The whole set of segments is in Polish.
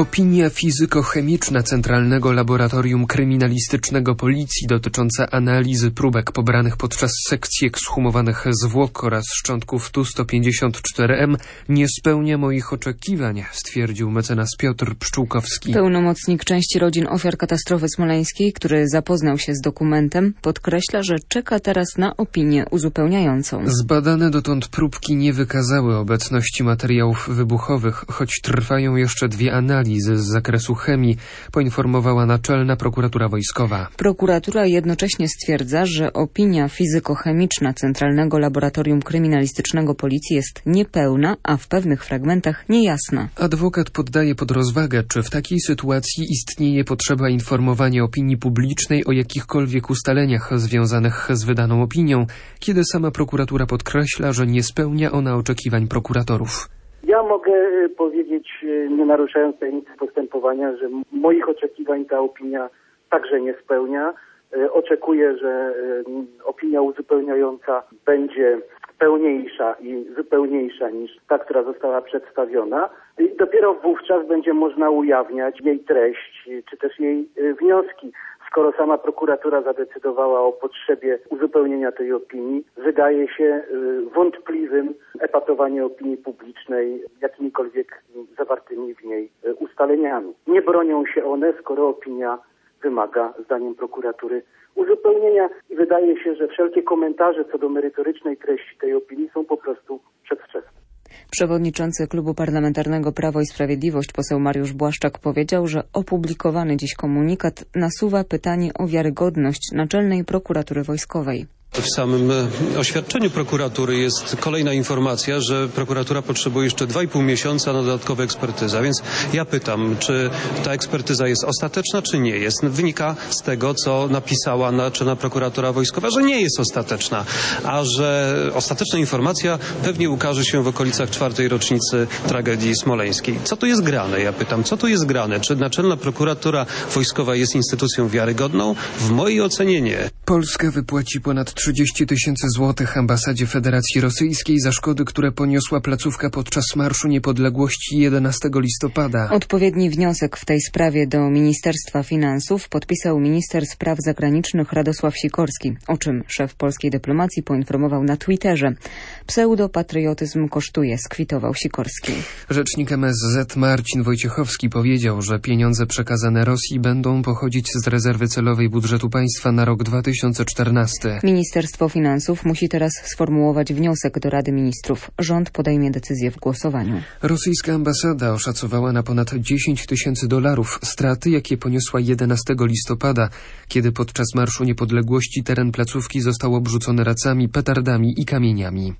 Opinia fizyko-chemiczna Centralnego Laboratorium Kryminalistycznego Policji dotycząca analizy próbek pobranych podczas sekcji ekshumowanych zwłok oraz szczątków Tu-154M nie spełnia moich oczekiwań, stwierdził mecenas Piotr Pszczółkowski. Pełnomocnik części rodzin ofiar katastrofy smoleńskiej, który zapoznał się z dokumentem, podkreśla, że czeka teraz na opinię uzupełniającą. Zbadane dotąd próbki nie wykazały obecności materiałów wybuchowych, choć trwają jeszcze 2 analizy z zakresu chemii, poinformowała Naczelna Prokuratura Wojskowa. Prokuratura jednocześnie stwierdza, że opinia fizyko-chemiczna Centralnego Laboratorium Kryminalistycznego Policji jest niepełna, a w pewnych fragmentach niejasna. Adwokat poddaje pod rozwagę, czy w takiej sytuacji istnieje potrzeba informowania opinii publicznej o jakichkolwiek ustaleniach związanych z wydaną opinią, kiedy sama prokuratura podkreśla, że nie spełnia ona oczekiwań prokuratorów. Ja mogę powiedzieć, nie naruszając tajemnicy postępowania, że moich oczekiwań ta opinia także nie spełnia. Oczekuję, że opinia uzupełniająca będzie pełniejsza i zupełniejsza niż ta, która została przedstawiona. I dopiero wówczas będzie można ujawniać jej treść, czy też jej wnioski. Skoro sama prokuratura zadecydowała o potrzebie uzupełnienia tej opinii, wydaje się wątpliwym epatowanie opinii publicznej jakimikolwiek zawartymi w niej ustaleniami. Nie bronią się one, skoro opinia wymaga, zdaniem prokuratury, uzupełnienia i wydaje się, że wszelkie komentarze co do merytorycznej treści tej opinii są po prostu przedwczesne. Przewodniczący Klubu Parlamentarnego Prawo i Sprawiedliwość poseł Mariusz Błaszczak powiedział, że opublikowany dziś komunikat nasuwa pytanie o wiarygodność Naczelnej Prokuratury Wojskowej. W samym oświadczeniu prokuratury jest kolejna informacja, że prokuratura potrzebuje jeszcze 2,5 miesiąca na dodatkowe ekspertyzy. A więc ja pytam, czy ta ekspertyza jest ostateczna, czy nie jest. Wynika z tego, co napisała Naczelna Prokuratura Wojskowa, że nie jest ostateczna, a że ostateczna informacja pewnie ukaże się w okolicach 4. rocznicy tragedii smoleńskiej. Co tu jest grane? Ja pytam, co tu jest grane? Czy Naczelna Prokuratura Wojskowa jest instytucją wiarygodną? W mojej ocenie nie. Polska wypłaci ponad 30 000 złotych ambasadzie Federacji Rosyjskiej za szkody, które poniosła placówka podczas Marszu Niepodległości 11 listopada. Odpowiedni wniosek w tej sprawie do Ministerstwa Finansów podpisał minister spraw zagranicznych Radosław Sikorski, o czym szef polskiej dyplomacji poinformował na Twitterze. Pseudopatriotyzm kosztuje, skwitował Sikorski. Rzecznik MSZ Marcin Wojciechowski powiedział, że pieniądze przekazane Rosji będą pochodzić z rezerwy celowej budżetu państwa na rok 2014. Ministerstwo Finansów musi teraz sformułować wniosek do Rady Ministrów. Rząd podejmie decyzję w głosowaniu. Rosyjska ambasada oszacowała na ponad $10 000 straty, jakie poniosła 11 listopada, kiedy podczas Marszu Niepodległości teren placówki został obrzucony racami, petardami i kamieniami.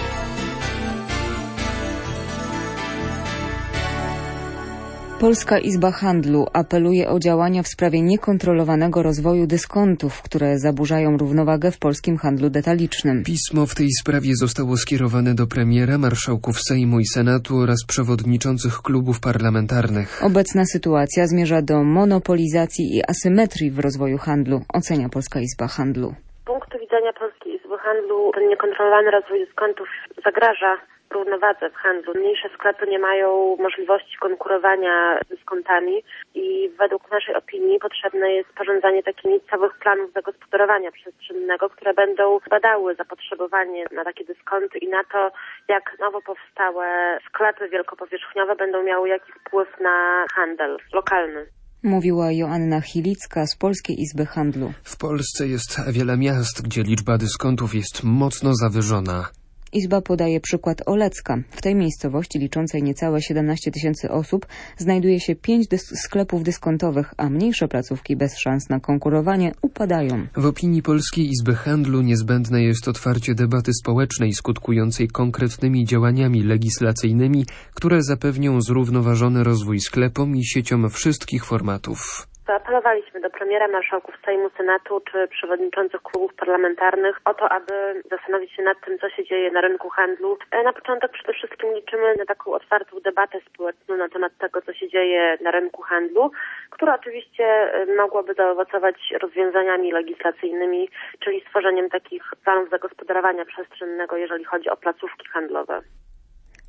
Polska Izba Handlu apeluje o działania w sprawie niekontrolowanego rozwoju dyskontów, które zaburzają równowagę w polskim handlu detalicznym. Pismo w tej sprawie zostało skierowane do premiera, marszałków Sejmu i Senatu oraz przewodniczących klubów parlamentarnych. Obecna sytuacja zmierza do monopolizacji i asymetrii w rozwoju handlu, ocenia Polska Izba Handlu. Z punktu widzenia Polskiej Izby Handlu ten niekontrolowany rozwój dyskontów zagraża równowadze w handlu. Mniejsze sklepy nie mają możliwości konkurowania dyskontami i według naszej opinii potrzebne jest sporządzanie takich całych planów zagospodarowania przestrzennego, które będą badały zapotrzebowanie na takie dyskonty i na to, jak nowo powstałe sklepy wielkopowierzchniowe będą miały jaki wpływ na handel lokalny. Mówiła Joanna Chilicka z Polskiej Izby Handlu. W Polsce jest wiele miast, gdzie liczba dyskontów jest mocno zawyżona. Izba podaje przykład Olecka. W tej miejscowości liczącej niecałe 17 000 osób znajduje się 5 sklepów dyskontowych, a mniejsze placówki bez szans na konkurowanie upadają. W opinii Polskiej Izby Handlu niezbędne jest otwarcie debaty społecznej skutkującej konkretnymi działaniami legislacyjnymi, które zapewnią zrównoważony rozwój sklepom i sieciom wszystkich formatów. Zaapelowaliśmy do premiera, marszałków Sejmu, Senatu czy przewodniczących klubów parlamentarnych o to, aby zastanowić się nad tym, co się dzieje na rynku handlu. Na początek przede wszystkim liczymy na taką otwartą debatę społeczną na temat tego, co się dzieje na rynku handlu, która oczywiście mogłaby zaowocować rozwiązaniami legislacyjnymi, czyli stworzeniem takich planów zagospodarowania przestrzennego, jeżeli chodzi o placówki handlowe.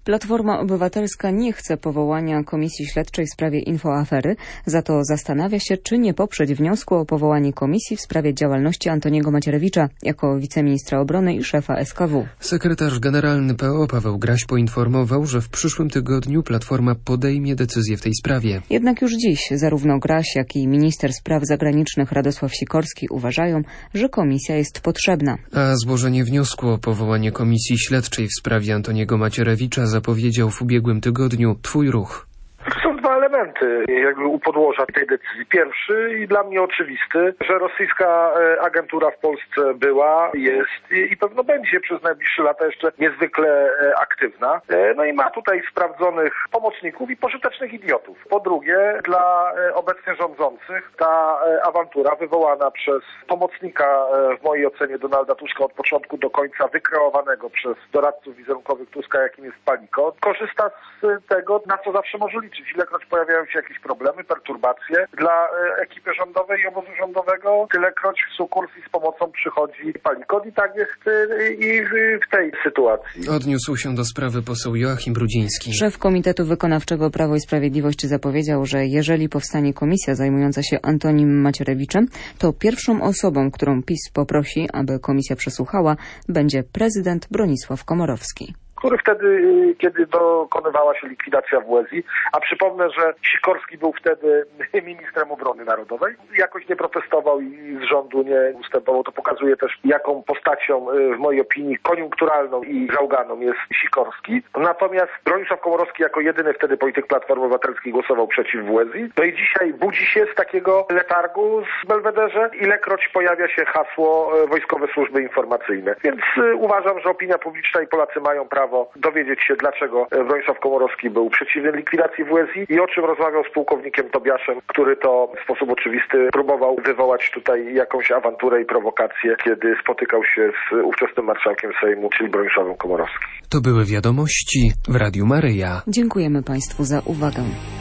Platforma Obywatelska nie chce powołania Komisji Śledczej w sprawie infoafery, za to zastanawia się, czy nie poprzeć wniosku o powołanie komisji w sprawie działalności Antoniego Macierewicza jako wiceministra obrony i szefa SKW. Sekretarz generalny PO Paweł Graś poinformował, że w przyszłym tygodniu Platforma podejmie decyzję w tej sprawie. Jednak już dziś zarówno Graś, jak i minister spraw zagranicznych Radosław Sikorski uważają, że komisja jest potrzebna. A złożenie wniosku o powołanie Komisji Śledczej w sprawie Antoniego Macierewicza zapowiedział w ubiegłym tygodniu Twój Ruch. Są dwa elementy jakby u podłoża tej decyzji. Pierwszy i dla mnie oczywisty, że rosyjska agentura w Polsce była, jest i pewno będzie przez najbliższe lata jeszcze niezwykle aktywna. No i ma tutaj sprawdzonych pomocników i pożytecznych idiotów. Po drugie, dla obecnie rządzących ta awantura wywołana przez pomocnika w mojej ocenie Donalda Tuska od początku do końca wykreowanego przez doradców wizerunkowych Tuska, jakim jest Palikot, korzysta z tego, na co zawsze może liczyć. Ilekroć pojawiają się jakieś problemy, perturbacje dla ekipy rządowej i obozu rządowego, tylekroć w sukurs i z pomocą przychodzi Palikot i tak jest i w tej sytuacji. Odniósł się do sprawy poseł Joachim Brudziński. Szef Komitetu Wykonawczego Prawo i Sprawiedliwość zapowiedział, że jeżeli powstanie komisja zajmująca się Antonim Macierewiczem, to pierwszą osobą, którą PiS poprosi, aby komisja przesłuchała, będzie prezydent Bronisław Komorowski, który wtedy, kiedy dokonywała się likwidacja WSI, a przypomnę, że Sikorski był wtedy ministrem obrony narodowej, jakoś nie protestował i z rządu nie ustępował. To pokazuje też, jaką postacią w mojej opinii koniunkturalną i zauganą jest Sikorski. Natomiast Bronisław Komorowski jako jedyny wtedy polityk Platformy Obywatelskiej głosował przeciw WSI. No i dzisiaj budzi się z takiego letargu z Belwederze, ilekroć pojawia się hasło Wojskowe Służby Informacyjne. Więc uważam, że opinia publiczna i Polacy mają prawo dowiedzieć się, dlaczego Bronisław Komorowski był przeciwny likwidacji WSI i o czym rozmawiał z pułkownikiem Tobiaszem, który to w sposób oczywisty próbował wywołać tutaj jakąś awanturę i prowokację, kiedy spotykał się z ówczesnym marszałkiem Sejmu, czyli Bronisławem Komorowskim. To były wiadomości w Radiu Maryja. Dziękujemy Państwu za uwagę.